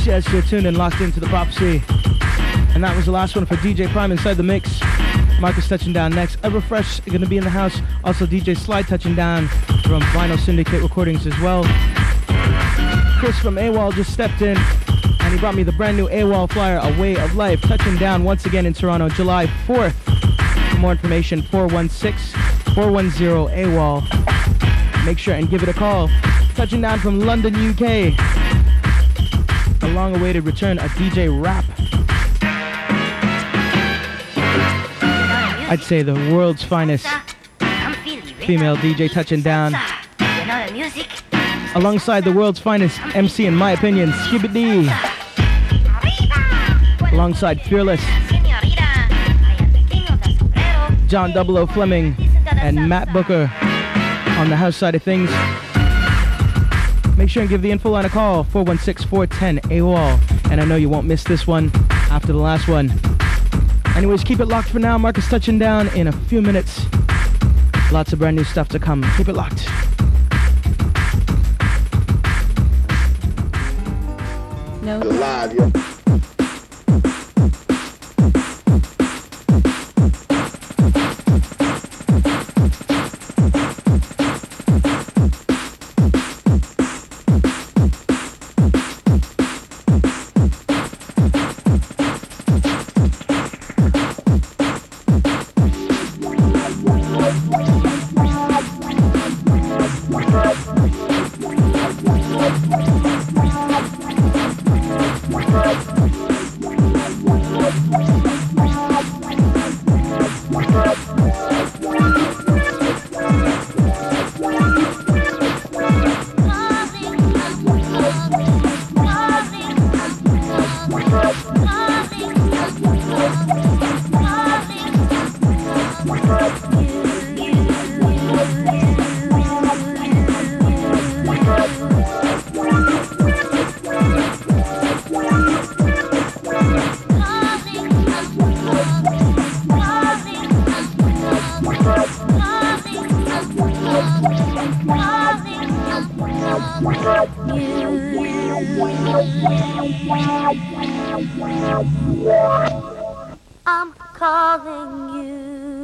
Yes, you're tuned and locked into the Prophecy. And that was the last one for DJ Prime inside the mix. Marcus touching down next. Everfresh going to be in the house. Also DJ Slide touching down from Vinyl Syndicate Recordings as well. Chris from AWOL just stepped in and he brought me the brand new AWOL flyer, A Way of Life, touching down once again in Toronto, July 4th. For more information, 416-410 AWOL. Make sure and give it a call. Touching down from London, UK. A long-awaited return of DJ Rap. I'd say the world's finest female DJ touching down. Alongside the world's finest MC, in my opinion, Skibidi. Alongside Fearless, John 00 Fleming, and Matt Booker on the house side of things. Make sure and give the info line a call, 416-410 AWOL. And I know you won't miss this one after the last one. Anyways, keep it locked for now. Marcus touching down in a few minutes. Lots of brand new stuff to come. Keep it locked. No. Live, yo. I'm calling you.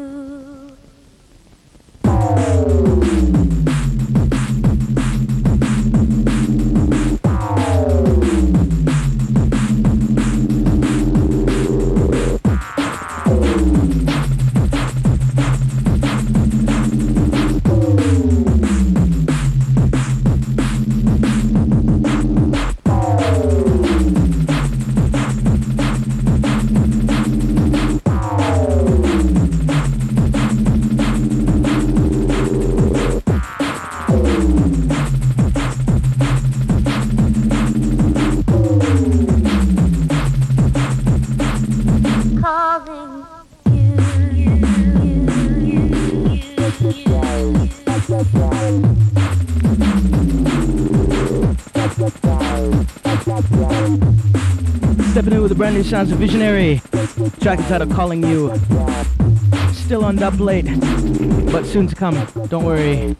Stepping in with the brand new sounds of Visionary. Track is titled Calling You. Still on dub late, but soon to come. Don't worry.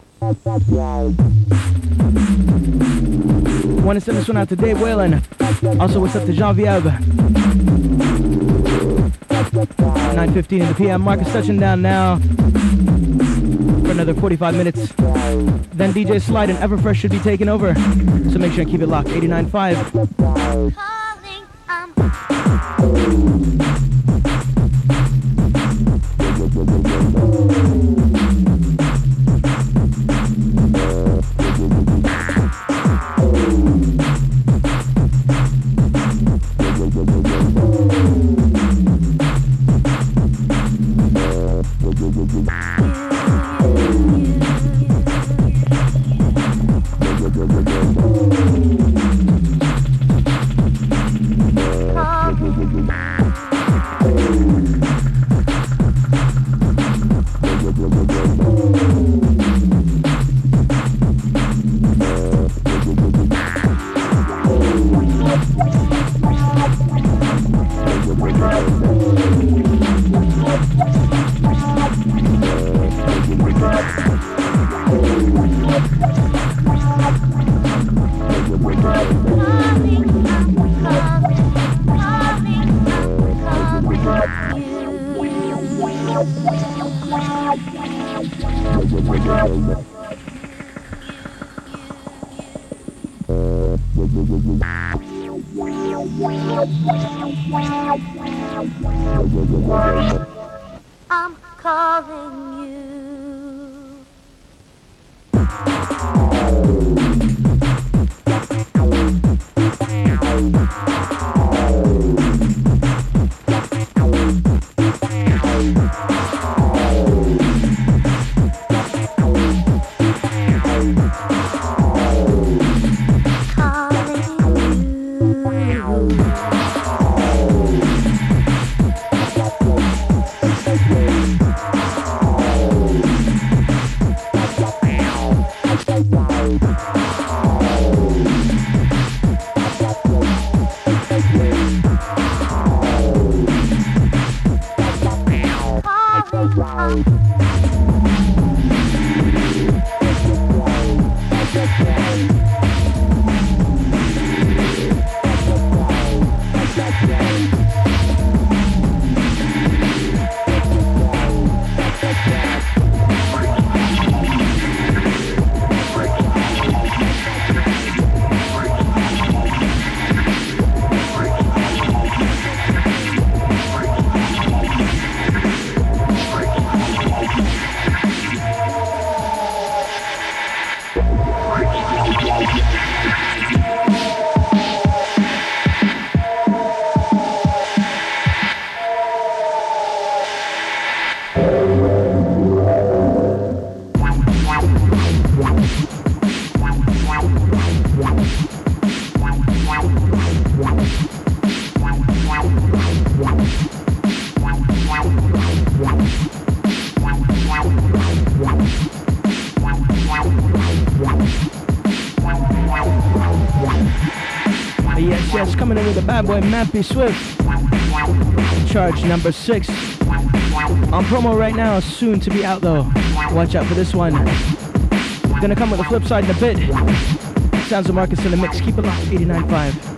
Want to send this one out to Dave Whalen. Also, what's up to Jean Viab? 9:15 in the PM. Marcus touching down now for another 45 minutes. Then DJ Slide and Everfresh should be taking over. So make sure and keep it locked. 89.5. I'm calling you. Yes, coming in with the bad boy Mappy Swift. Charge number 6. On promo right now, soon to be out though. Watch out for this one. Gonna come with the flip side in a bit. Sounds of Marcus in the mix. Keep it locked, 89.5.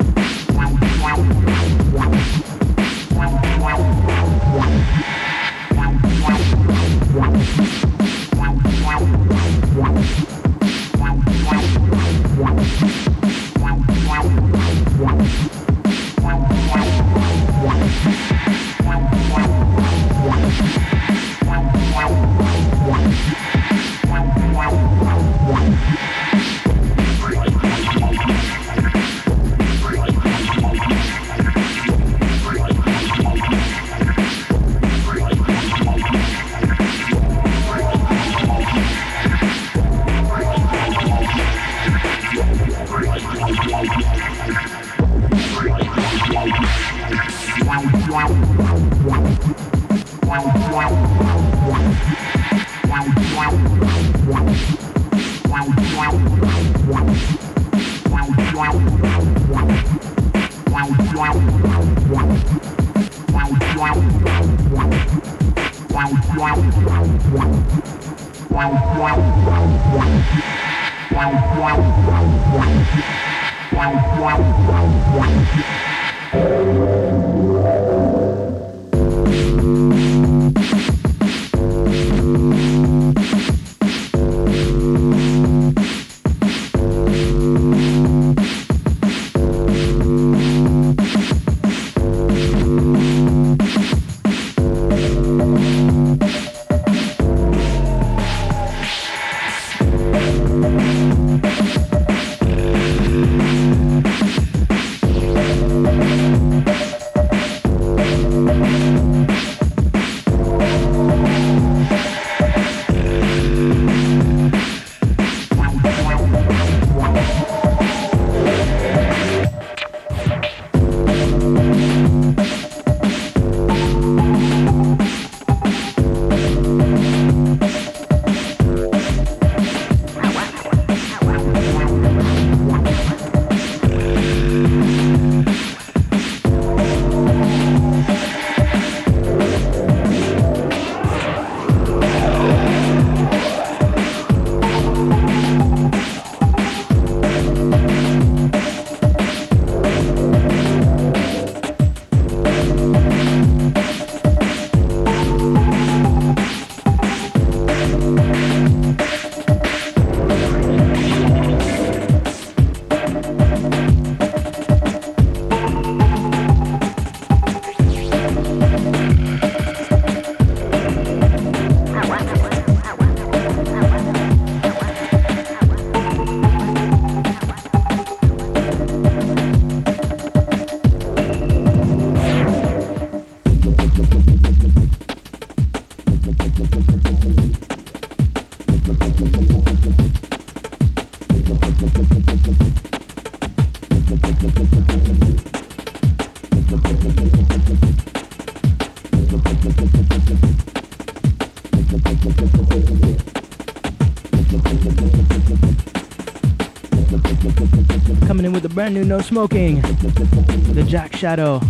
Coming in with the brand new No Smoking, the Jack Shadow.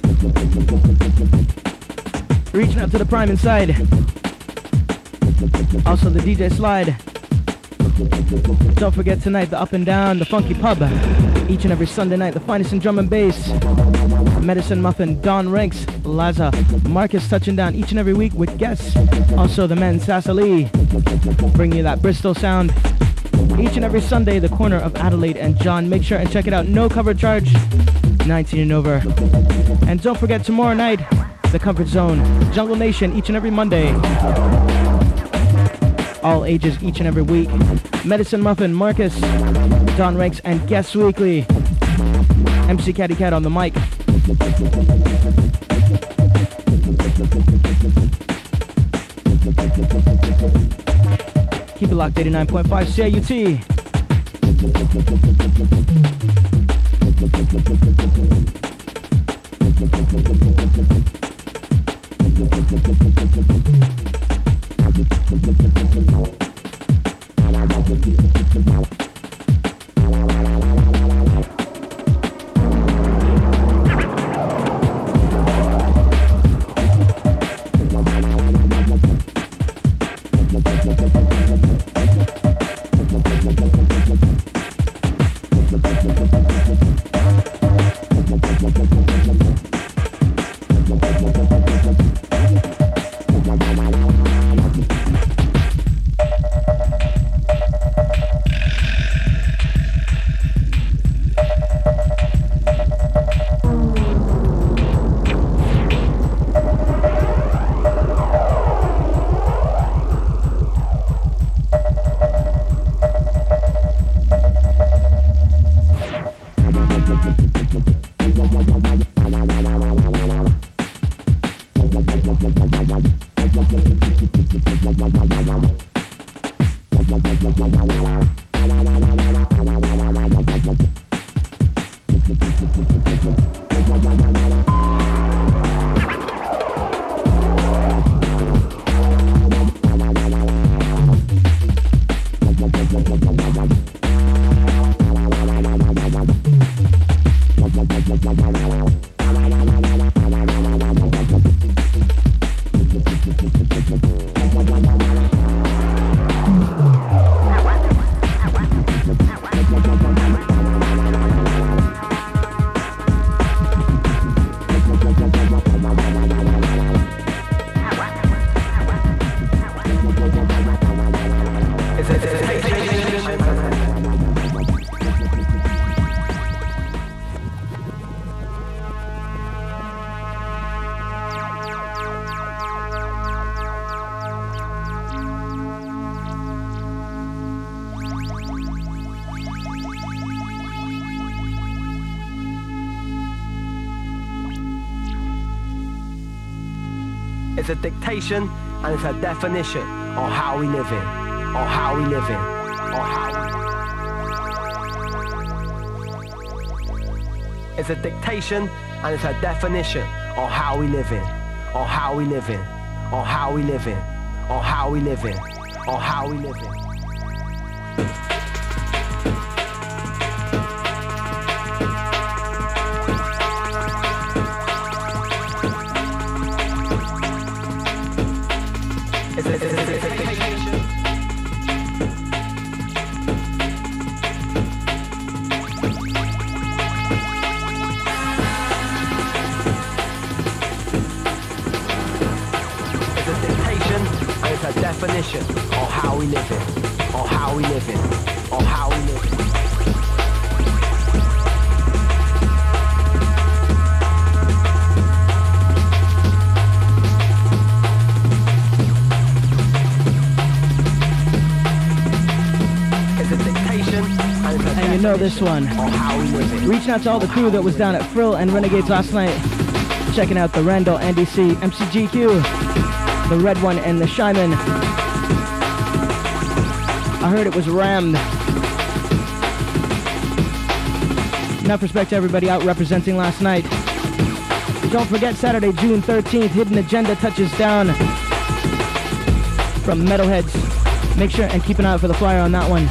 Reaching out to the Prime inside. Also the DJ Slide. Don't forget tonight the Up and Down, the Funky Pub. Each and every Sunday night, the finest in drum and bass. Medicine Muffin, Don Ranks, Laza, Marcus touching down each and every week with guests. Also the men Sasa Lee, bringing you that Bristol sound. Each and every Sunday, the corner of Adelaide and John. Make sure and check it out. No cover charge, 19 and over. And don't forget tomorrow night, the Comfort Zone, Jungle Nation, each and every Monday. All ages each and every week. Medicine Muffin, Marcus, Don Ranks, and Guests Weekly. MC Catty Cat on the mic. Keep it locked, 89.5 CIUT. It's a dictation and it's a definition on how we live in, on how we live in, on how we... It's a dictation and it's a definition on how we live in, on how we live in, on how we live in, on how we live in, on how we live in. Definition on how we live in, on how we live in, on how we live in. It's a dictation and you know this one. On how we live in. Reaching out to all the crew that was down at Frill and Renegades last night, checking out the Randall, Andy C, MCGQ. the red one, and the Shyman. I heard it was rammed. Enough respect to everybody out representing last night. Don't forget Saturday, June 13th, Hidden Agenda touches down from Metalheads. Make sure and keep an eye out for the flyer on that one.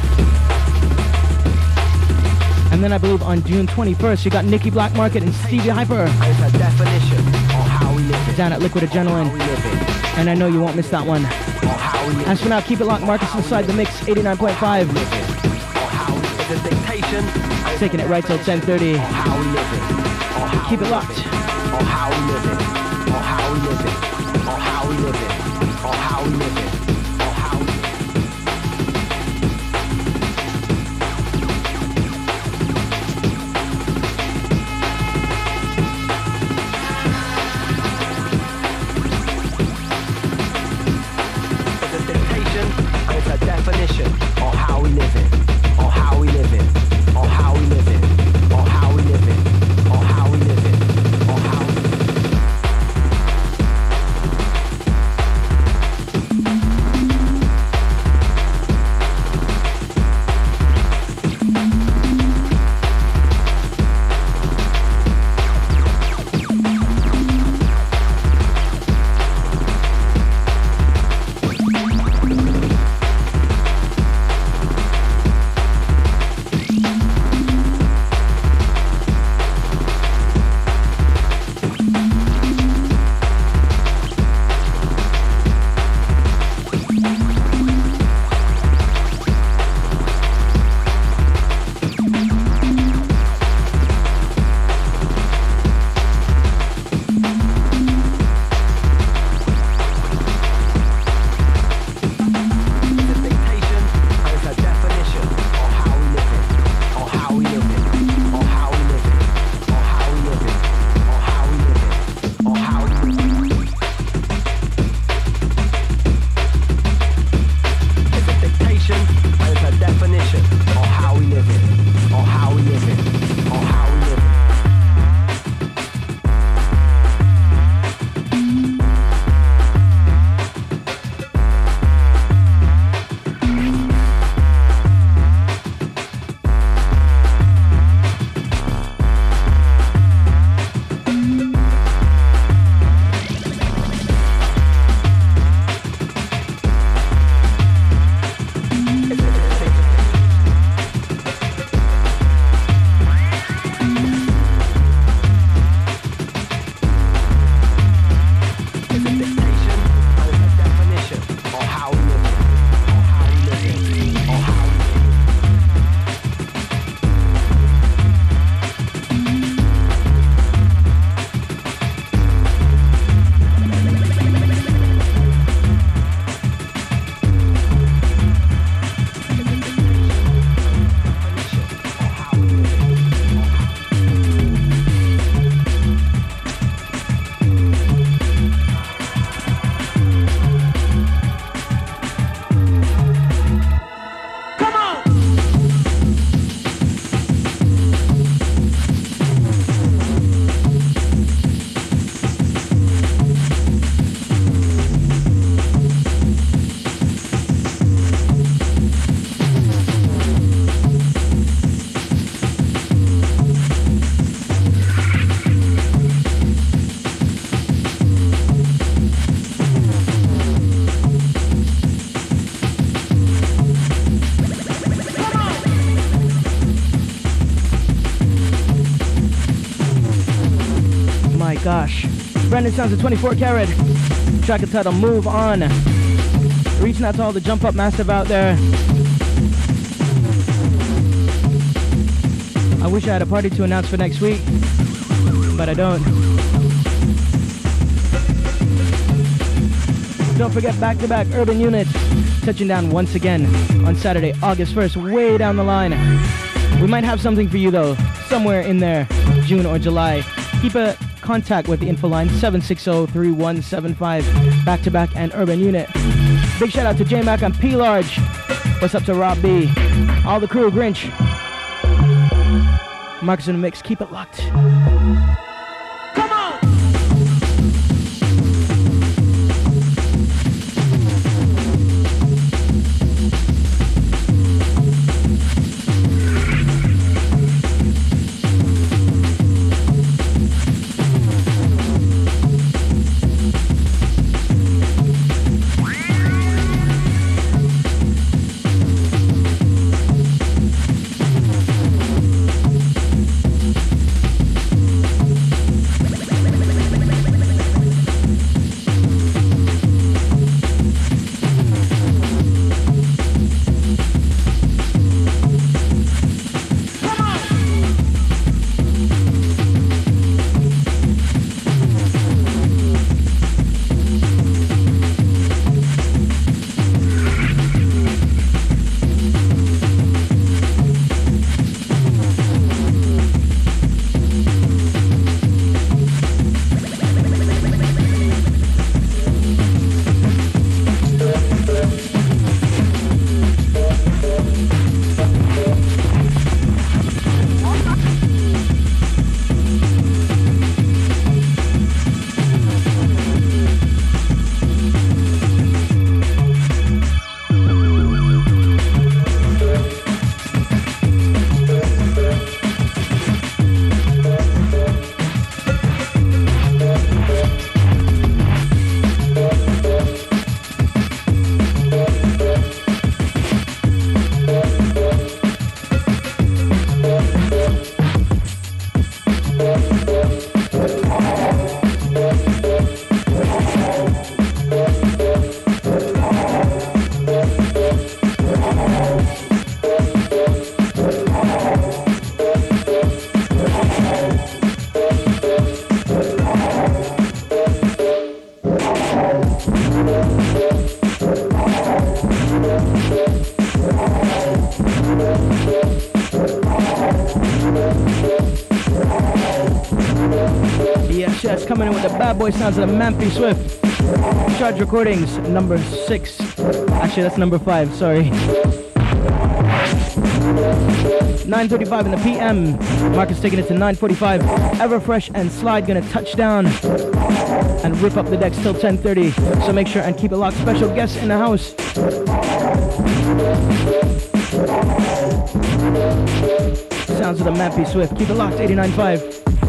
And then I believe on June 21st, you got Nikki Black Market and Stevie Hyper. It's a definition of how we live it. Down at Liquid Adrenaline. And I know you won't miss that one. As for now, keep it locked. Marcus inside the mix, 89.5. Taking it right till 10:30. Keep it locked. Or how we live it. Or how we live it. Or how we live it. Or how we live it. Or how we live it. It's a dictation and it's a definition of how we live it. Or how we live it. Or how we live it. Or how we live it. Or how we live it. Or how we Gosh. Brandon Sounds of 24 Karat. Track entitled Move On. Reaching out to all the Jump Up Massive out there. I wish I had a party to announce for next week, but I don't. Don't forget back-to-back Urban Unit touching down once again on Saturday, August 1st, way down the line. We might have something for you though, somewhere in there, June or July. Keep a contact with the info line 760-3175, back-to-back and Urban Unit. Big shout out to J-Mac and P-Large. What's up to Rob B? All the crew, Grinch. Marcus in the mix, keep it locked. Come on! Yes, yes, coming in with the bad boy sounds of the Mampy Swift. Charge Recordings, number 6. Actually, that's number 5, sorry. 9:35 in the PM. Marcus taking it to 9:45. Everfresh and Slide gonna touch down and rip up the decks till 10:30. So make sure and keep it locked. Special guests in the house. Sounds of the Mampy Swift. Keep it locked, 89.5.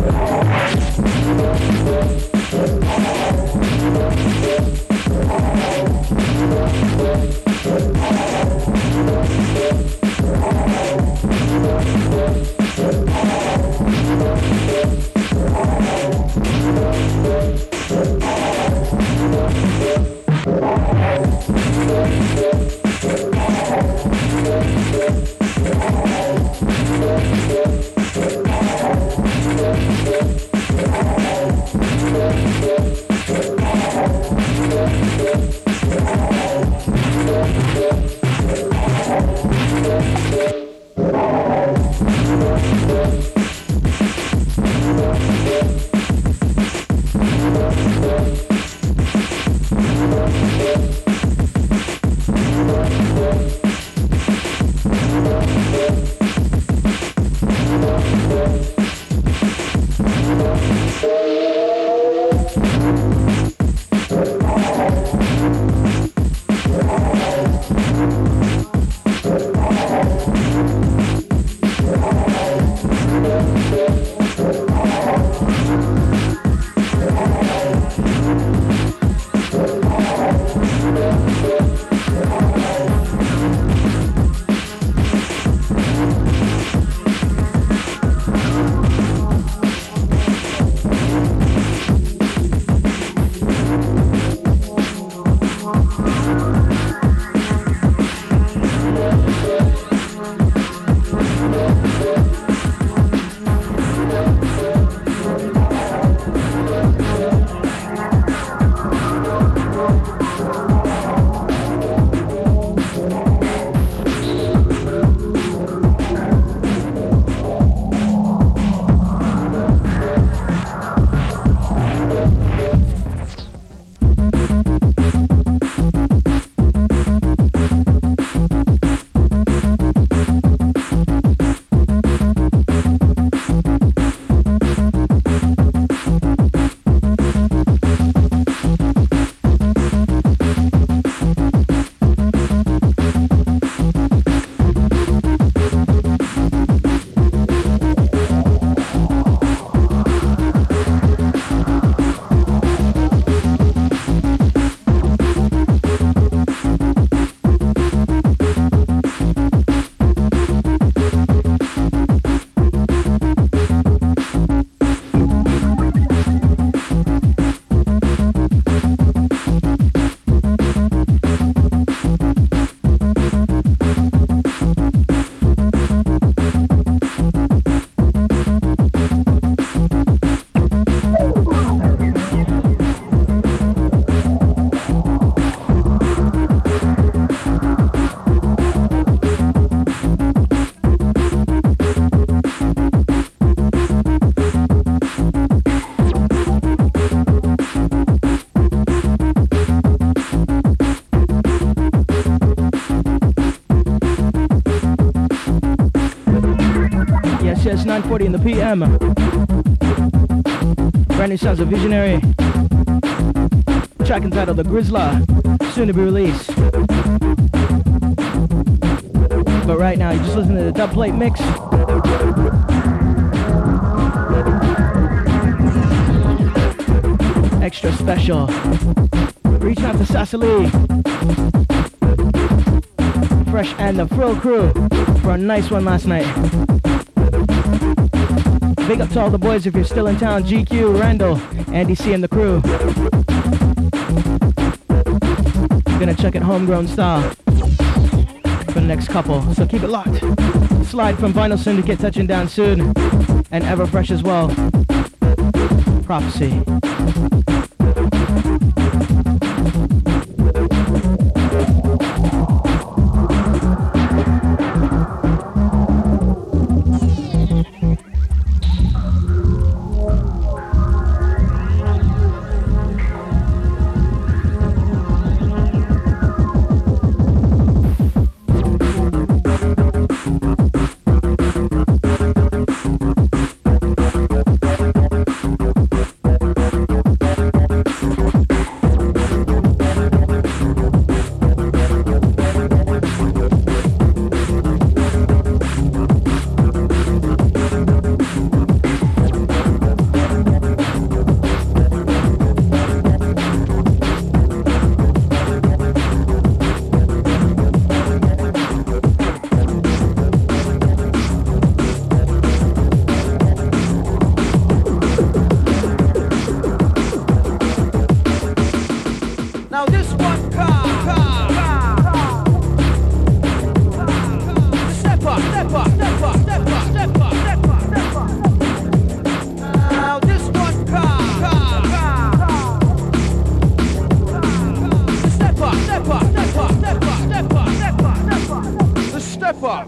It's 9:40 in the PM. Brand new sounds of Visionary. Track entitled The Grizzler, soon to be released. But right now, you're just listening to the dub plate mix. Extra special. Reaching out to Sassali, Fresh and the Frill crew for a nice one last night. Big up to all the boys if you're still in town. GQ, Randall, Andy C and the crew. Gonna check it homegrown style for the next couple, so keep it locked. Slide from Vinyl Syndicate touching down soon, and Everfresh as well. Prophecy. Now this one step up, step up, step up, step up, step up, step up, step up. Now this one step up, step up, step up, step up, step up, step up, step up. Step up.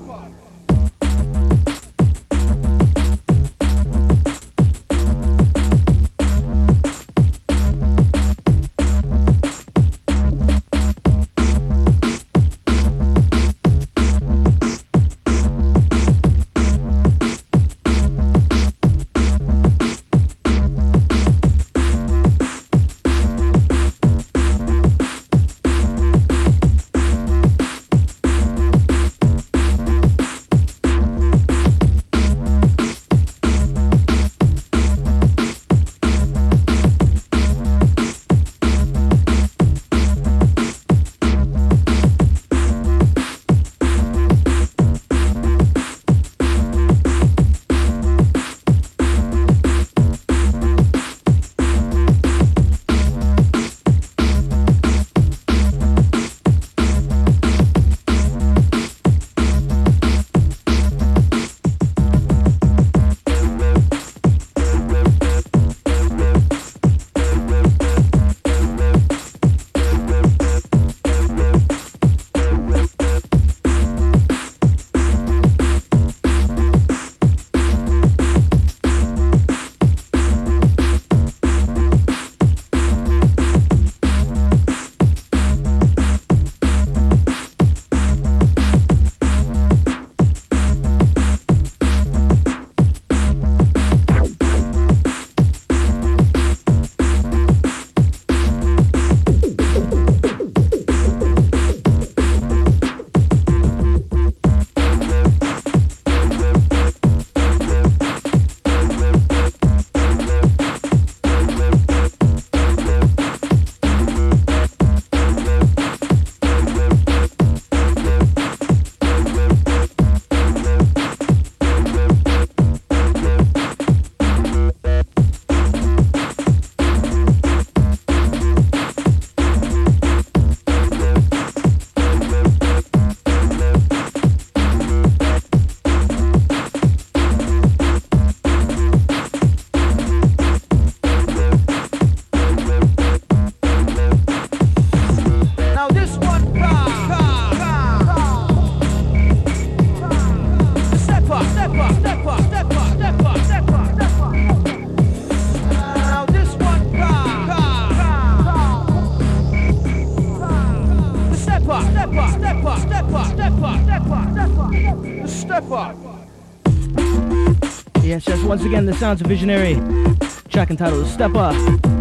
Yes, once again, the sounds of Visionary. Track entitled Step Up.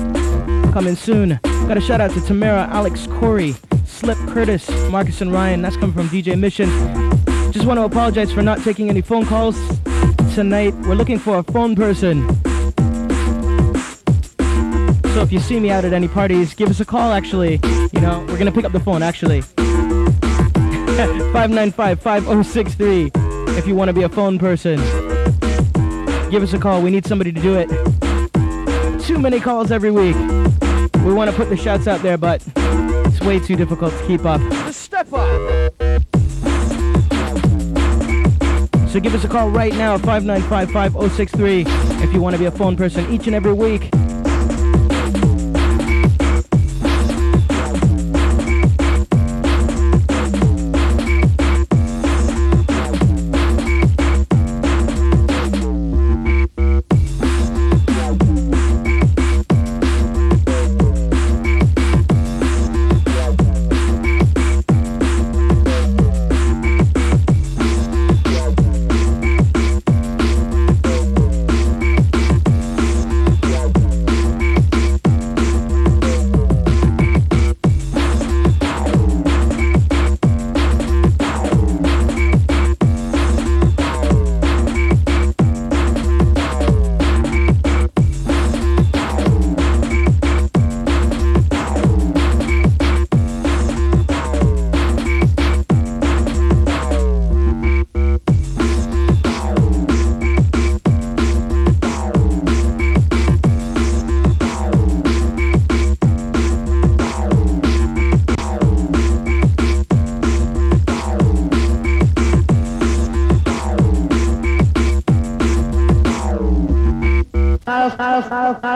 Coming soon. Got a shout out to Tamara, Alex, Corey, Slip, Curtis, Marcus, and Ryan. That's coming from DJ Mission. Just want to apologize for not taking any phone calls tonight. We're looking for a phone person. So if you see me out at any parties, give us a call, actually. You know, we're going to pick up the phone, actually. 595-5063 if you want to be a phone person. Give us a call. We need somebody to do it. Too many calls every week. We want to put the shouts out there, but it's way too difficult to keep up. Just step up. So give us a call right now, 595-5063 if you want to be a phone person each and every week.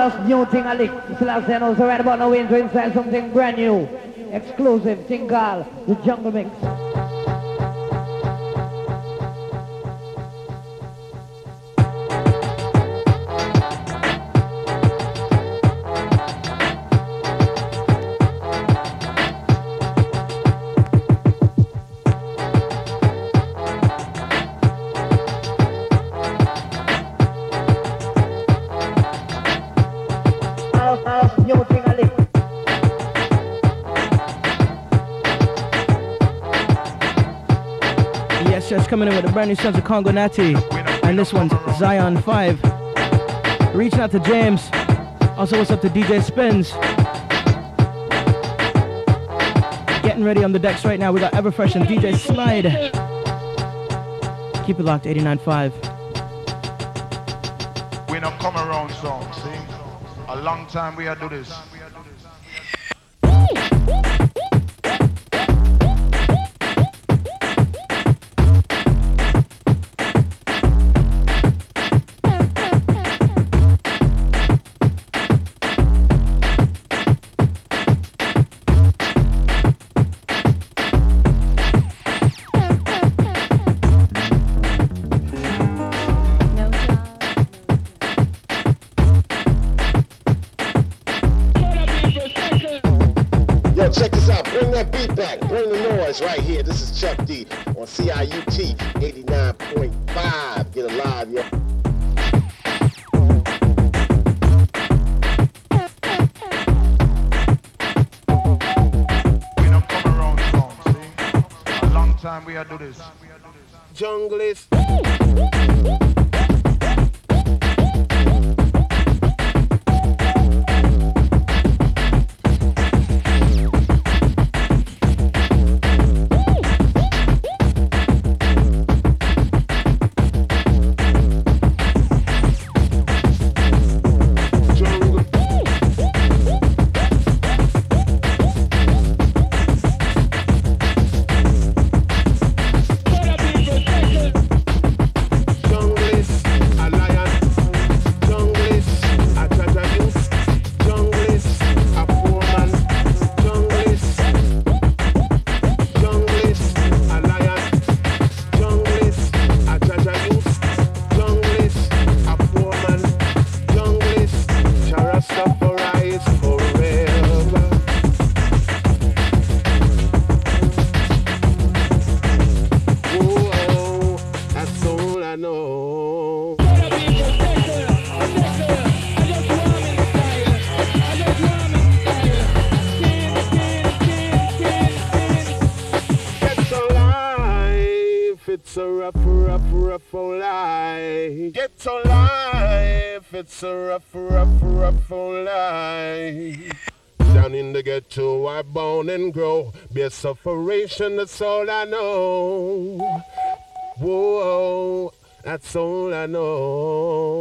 house, new thing I lick. Still I say no, so right about now we're inside something brand new. Exclusive thing called the Jungle Mix. Coming in with the brand new Sons of Congo Natty, and this one's Zion 5. Reaching out to James. Also, what's up to DJ Spins? Getting ready on the decks right now. We got Everfresh and DJ Slide. Keep it locked, 89.5. We don't come around songs, see? A long time we do this. Right here, this is Chuck D on CIUT 89.5. Get alive, yo. We don't come around songs, see? A long time we do this. Junglist. It's a rough old life. Down in the ghetto, I born and grow. Be sufferation, that's all I know. Whoa, that's all I know.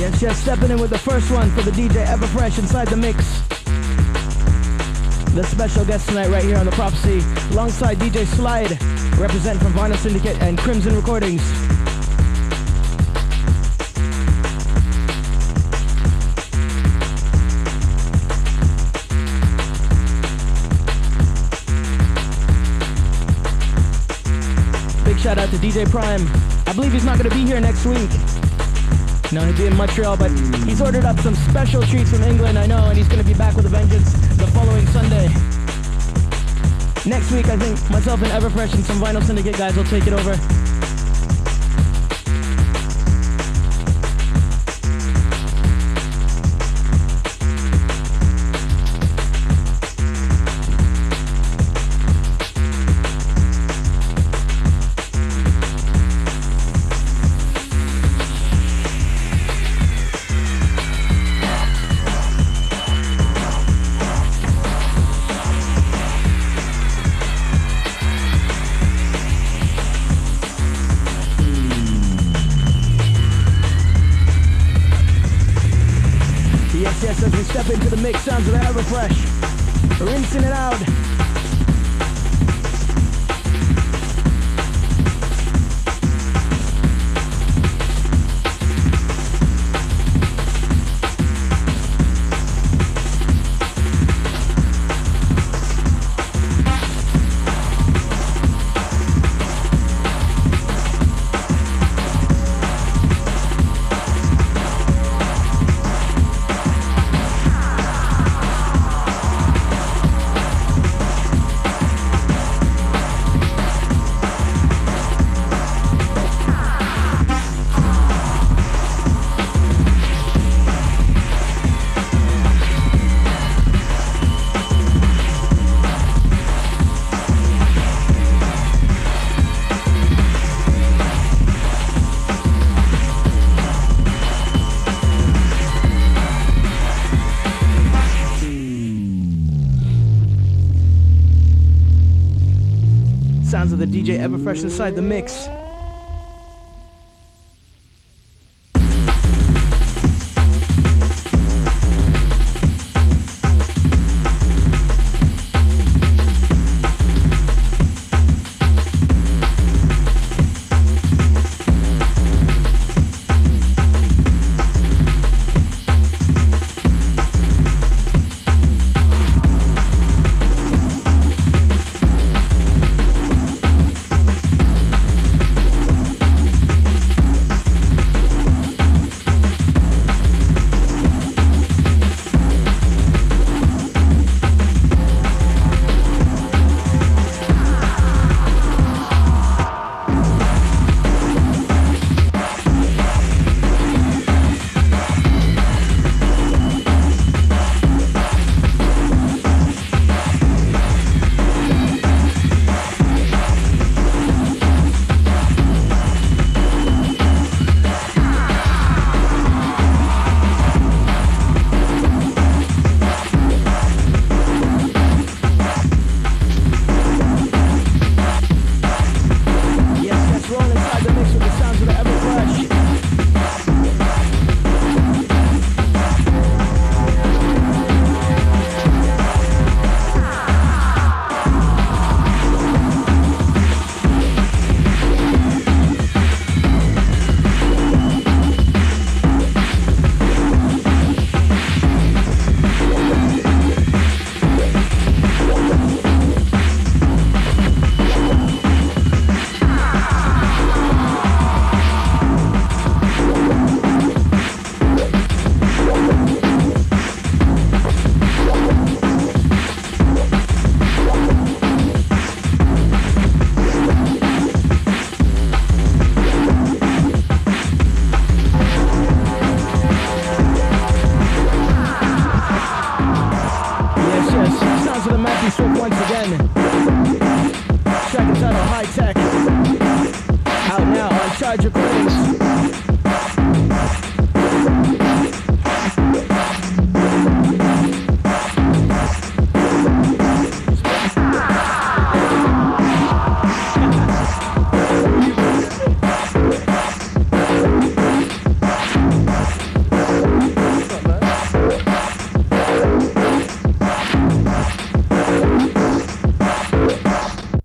Yes, stepping in with the first one for the DJ Everfresh inside the mix. The special guest tonight right here on the Prophecy, alongside DJ Slide, representing from Vinyl Syndicate and Crimson Recordings. Big shout out to DJ Prime. I believe he's not going to be here next week. No, he'll be in Montreal, but he's ordered up some special treats from England, I know, and he's going to be back with a vengeance the following Sunday. Next week, I think myself and Everfresh and some Vinyl Syndicate guys will take it over. Yes, as we step into the mix, sounds of the Everfresh. Rinsing it out. Sounds of the DJ Everfresh inside the mix.